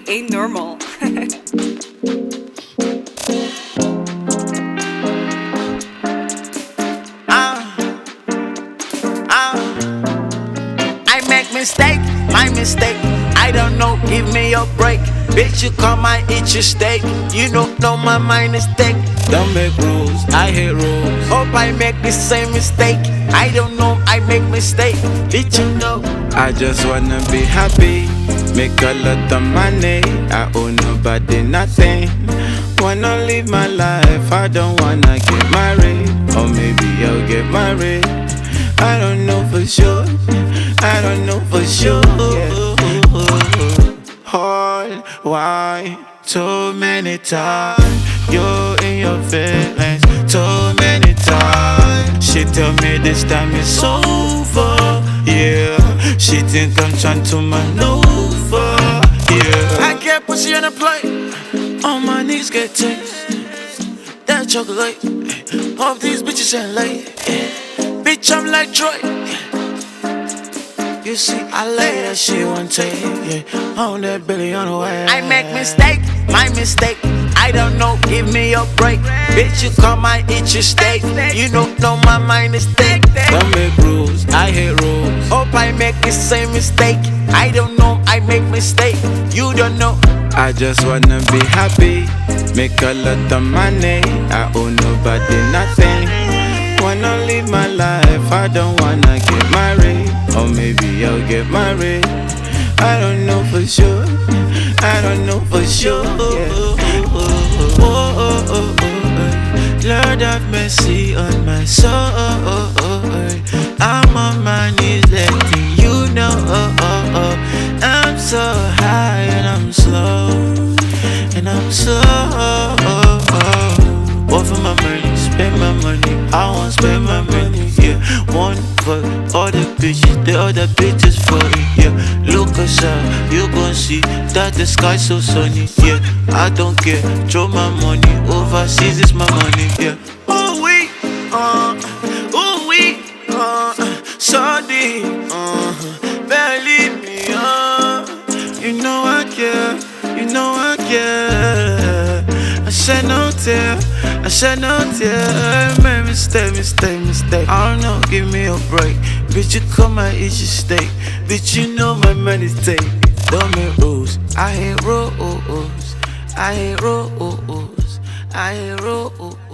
ain't normal. I make mistake, my mistake. I don't know, give me a break. Bitch, you come, I eat your steak. You don't know my mind is thick. Don't make rules, I hate rules. Hope I make the same mistake. I don't know, I make mistake. Did you know? I just wanna be happy, make a lot of money. I owe nobody nothing. Wanna live my life, I don't wanna get married. Or maybe I'll get married. I don't know for sure, I don't know for sure. Hard, why? Too many times you're in your feelings, too many times. She tell me this time it's over, yeah. She think I'm trying to maneuver, yeah. I can't put you on a plate, on my knees get taste. That chocolate, hope these bitches ain't late. Bitch, I'm like Troy. You see, I lay that shit one take, yeah. On that Billy on the way. I make mistake, my mistake. I don't know, give me a break. Bitch, you come, I eat your steak. You don't know my mind is thick. Don't make rules, I hate rules. Hope I make the same mistake. I don't know, I make mistake. You don't know. I just wanna be happy, make a lot of money. I owe nobody nothing. Wanna live my life, I don't wanna get married. Or maybe I'll get married. I don't know for sure, I don't know for sure, yeah. Lord have mercy on my soul. I'm on my knees letting you know I'm so high and I'm slow, and I'm slow. Work for my money, spend my money. I won't spend my money, yeah. One for all the bitches, the other bitches for it, yeah. Look aside, you gon' see that the sky's so sunny, yeah. I don't care, throw my money overseas, it's my money, yeah. Ooh we, so deep, believe me, you know I care, you know I care. I said no tear, I said no tear. Made mistake. I don't know, give me a break. Bitch, you come, I eat your steak. Bitch, you know my money's take. Don't make rules, I hate rules. I hate rules, I hate rules.